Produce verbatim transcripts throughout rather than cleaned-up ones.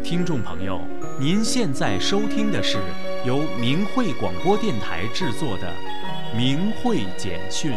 听众朋友，您现在收听的是由明慧广播电台制作的《明慧简讯》。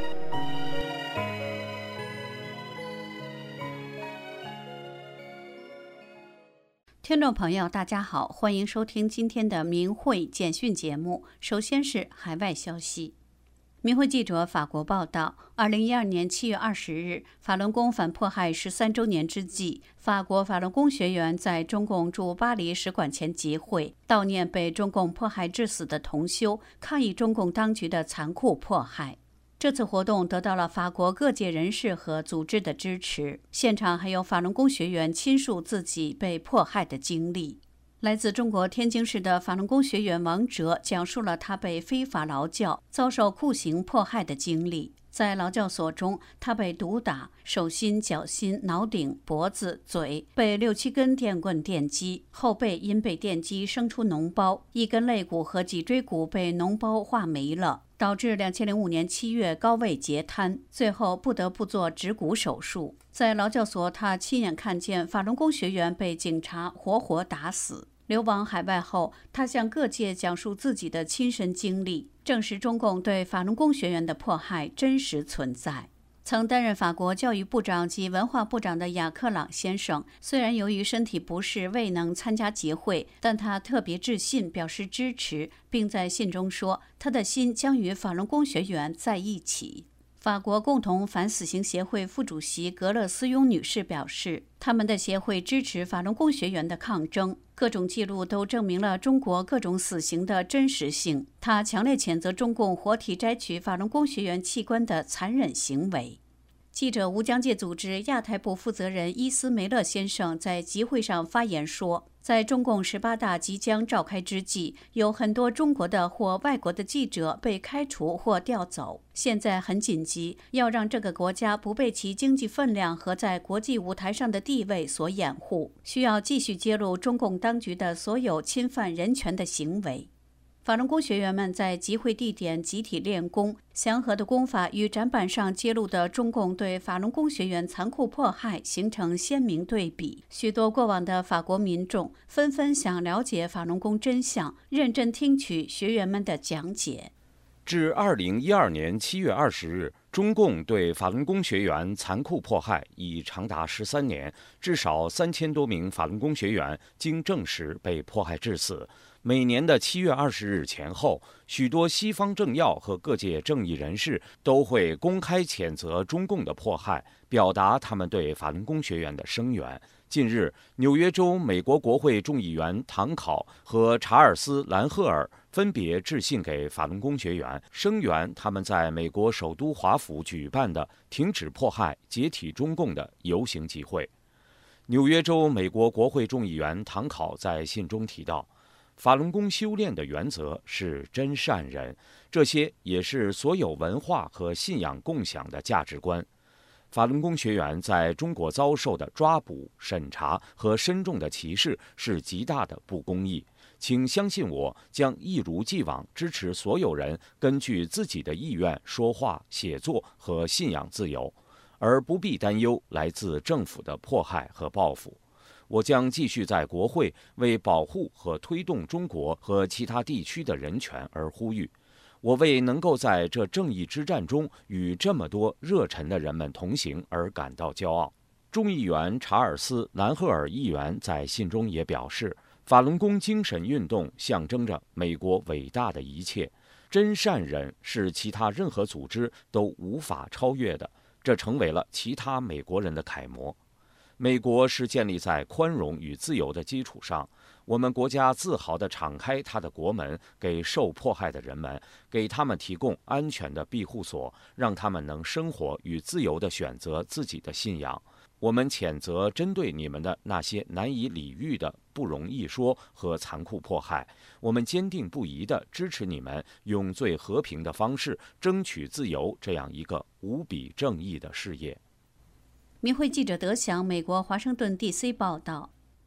听众朋友，大家好，欢迎收听今天的明慧简讯节目。首先是海外消息。明慧记者法国报道，二零一二年七月二十日，法轮功反迫害十三周年之际，法国法轮功学员在中共驻巴黎使馆前集会，悼念被中共迫害致死的同修，抗议中共当局的残酷迫害。这次活动得到了法国各界人士和组织的支持，现场还有法轮功学员倾诉自己被迫害的经历。来自中国天津市的法轮功学员王哲讲述了他被非法劳教、遭受酷刑迫害的经历。在劳教所中，他被毒打，手心、脚心、脑顶、脖子、嘴被六七根电棍电击，后背因被电击生出脓包，一根肋骨和脊椎骨被脓包化没了，导致两千零五年七月高位截瘫，最后不得不做植骨手术。在劳教所，他亲眼看见法轮功学员被警察活活打死。流亡海外后，他向各界讲述自己的亲身经历，证实中共对法轮功学员的迫害真实存在。曾担任法国教育部长及文化部长的雅克朗先生，虽然由于身体不适未能参加集会，但他特别致信表示支持，并在信中说，他的心将与法轮功学员在一起。法国共同反死刑协会副主席格勒斯雍女士表示，他们的协会支持法轮功学员的抗争，各种记录都证明了中国各种死刑的真实性。她强烈谴责中共活体摘取法轮功学员器官的残忍行为。记者无疆界组织亚太部负责人伊斯梅勒先生在集会上发言说，在中共十八大即将召开之际，有很多中国的或外国的记者被开除或调走。现在很紧急，要让这个国家不被其经济分量和在国际舞台上的地位所掩护，需要继续揭露中共当局的所有侵犯人权的行为。法轮功学员们在集会地点集体练功，祥和的功法与展板上揭露的中共对法轮功学员残酷迫害形成鲜明对比。许多过往的法国民众纷纷想了解法轮功真相，认真听取学员们的讲解。 至二零一二年七月二十日，中共对法轮功学员残酷迫害已长达十三年，至少三千多名法轮功学员经证实被迫害致死。每年的七月二十日前后，许多西方政要和各界正义人士都会公开谴责中共的迫害，表达他们对法轮功学员的声援。近日，纽约州美国国会众议员唐考和查尔斯·兰赫尔分别致信给法轮功学员，声援他们在美国首都华府举办的停止迫害、解体中共的游行集会。纽约州美国国会众议员唐考在信中提到，法轮功修炼的原则是真善人，这些也是所有文化和信仰共享的价值观。法轮功学员在中国遭受的抓捕、审查和深重的歧视是极大的不公义。请相信我将一如既往支持所有人根据自己的意愿说话、写作和信仰自由，而不必担忧来自政府的迫害和报复。我将继续在国会为保护和推动中国和其他地区的人权而呼吁。我为能够在这正义之战中与这么多热忱的人们同行而感到骄傲。众议员查尔斯·兰赫尔议员在信中也表示，法轮功精神运动象征着美国伟大的一切，真善忍是其他任何组织都无法超越的，这成为了其他美国人的楷模。美国是建立在宽容与自由的基础上，我们国家自豪地敞开它的国门给受迫害的人们，给他们提供安全的庇护所，让他们能生活与自由地选择自己的信仰。我们谴责针对你们的那些难以理喻的不容易说和残酷迫害，我们坚定不移地支持你们用最和平的方式争取自由这样一个无比正义的事业。 明慧记者德祥，美国华盛顿 D C 报道。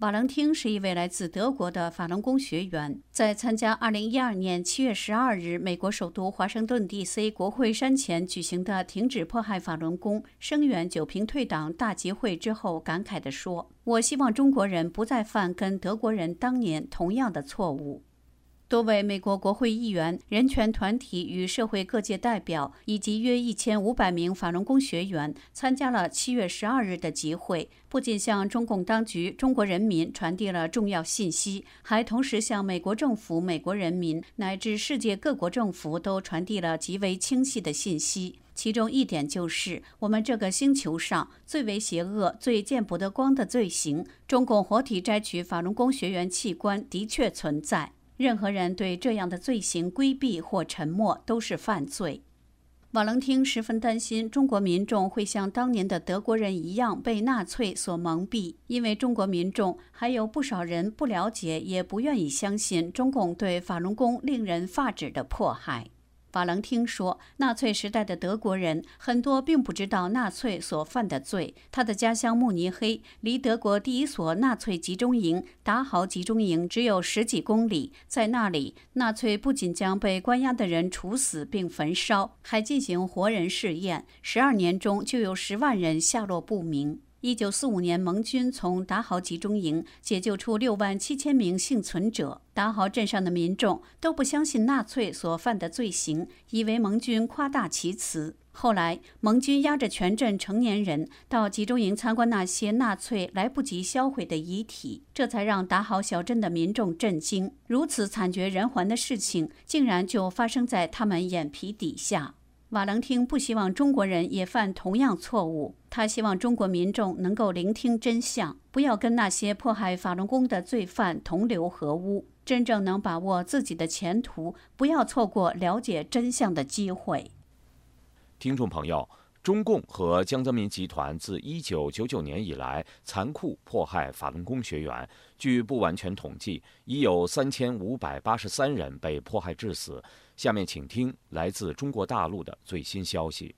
瓦伦汀是一位来自德国的法轮功学员，在参加二零一二年七月十二日美国首都华盛顿 D C 国会山前举行的停止迫害法轮功、声援九平退党大集会之后，感慨地说：“我希望中国人不再犯跟德国人当年同样的错误。”多位美国国会议员、人权团体与社会各界代表，以及约一千五百名法轮功学员参加了七月十二日的集会，不仅向中共当局、中国人民传递了重要信息，还同时向美国政府、美国人民乃至世界各国政府都传递了极为清晰的信息。其中一点就是，我们这个星球上最为邪恶、最见不得光的罪行——中共活体摘取法轮功学员器官，的确存在。任何人对这样的罪行规避或沉默都是犯罪。瓦伦汀十分担心中国民众会像当年的德国人一样被纳粹所蒙蔽，因为中国民众还有不少人不了解也不愿意相信中共对法轮功令人发指的迫害。瓦伦汀说，纳粹时代的德国人很多并不知道纳粹所犯的罪。他的家乡慕尼黑离德国第一所纳粹集中营达豪集中营只有十几公里，在那里，纳粹不仅将被关押的人处死并焚烧，还进行活人试验，十二年中就有十万人下落不明。一九四五年，盟军从达豪集中营解救出六万七千名幸存者。达豪镇上的民众都不相信纳粹所犯的罪行，以为盟军夸大其词。后来，盟军押着全镇成年人到集中营参观那些纳粹来不及销毁的遗体，这才让达豪小镇的民众震惊。如此惨绝人寰的事情，竟然就发生在他们眼皮底下。瓦伦汀不希望中国人也犯同样错误，他希望中国民众能够聆听真相，不要跟那些迫害法轮功的罪犯同流合污，真正能把握自己的前途，不要错过了解真相的机会。 听众朋友，中共和江泽民集团自一九九九年以来残酷迫害法轮功学员，据不完全统计，已有三千五百八十三人被迫害致死。下面请听来自中国大陆的最新消息。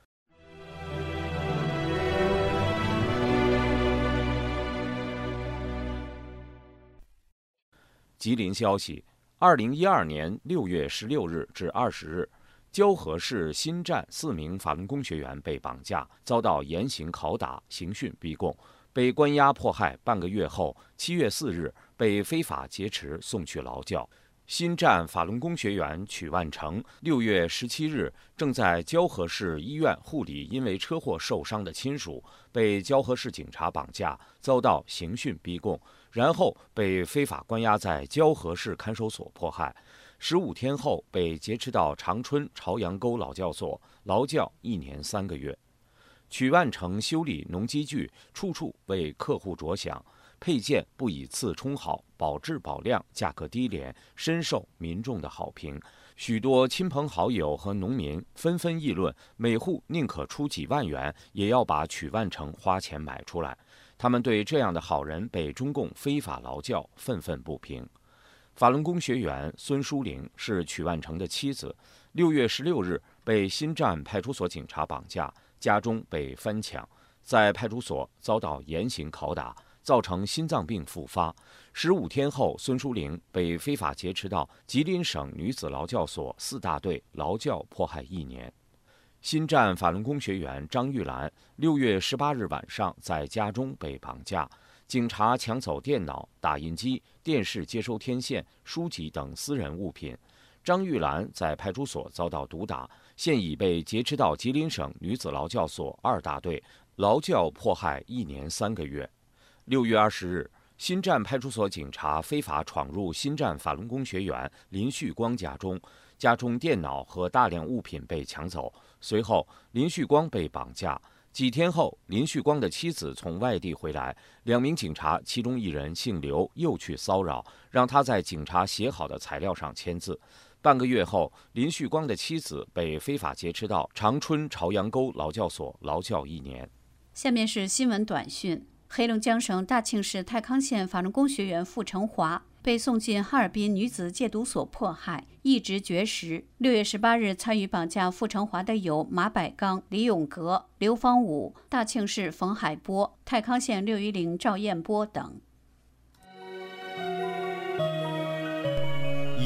吉林消息，二零一二年六月十六日至二十日，蛟河市新站四名法轮功学员被绑架，遭到严刑拷打、刑讯逼供，被关押迫害半个月后，七月四日被非法劫持送去劳教。新站法轮功学员曲万成六月十七日正在蛟河市医院护理因为车祸受伤的亲属，被蛟河市警察绑架，遭到刑讯逼供，然后被非法关押在蛟河市看守所迫害。十五天后被劫持到长春朝阳沟劳教所劳教一年三个月。曲万成修理农机具，处处为客户着想，配件不以次充好，保质保量，价格低廉，深受民众的好评。许多亲朋好友和农民纷纷议论，每户宁可出几万元，也要把曲万成花钱买出来。他们对这样的好人被中共非法劳教愤愤不平。法轮功学员孙淑玲是曲万成的妻子，六月十六日被新站派出所警察绑架，家中被翻抢，在派出所遭到严刑拷打，造成心脏病复发。十五天后，孙淑玲被非法劫持到吉林省女子劳教所四大队劳教迫害一年。新站法轮功学员张玉兰六月十八日晚上在家中被绑架，警察抢走电脑、打印机、电视接收天线、书籍等私人物品。张玉兰在派出所遭到毒打，现已被劫持到吉林省女子劳教所二大队劳教迫害一年三个月。六月二十日，新站派出所警察非法闯入新站法轮功学员林旭光家中，家中电脑和大量物品被抢走。随后，林旭光被绑架。几天后，林旭光的妻子从外地回来，两名警察其中一人姓刘，又去骚扰，让他在警察写好的材料上签字。半个月后，林旭光的妻子被非法劫持到长春朝阳沟劳教所劳教一年。 下面是新闻短讯。黑龙江省大庆市太康县法轮功学员傅成华被送进哈尔滨女子戒毒所迫害，一直绝食。六月十八日，参与绑架傅成华的有马百刚、李永革、刘方武、大庆市冯海波、太康县六一零赵彦波等。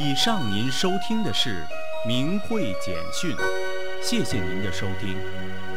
以上您收听的是明慧简讯，谢谢您的收听。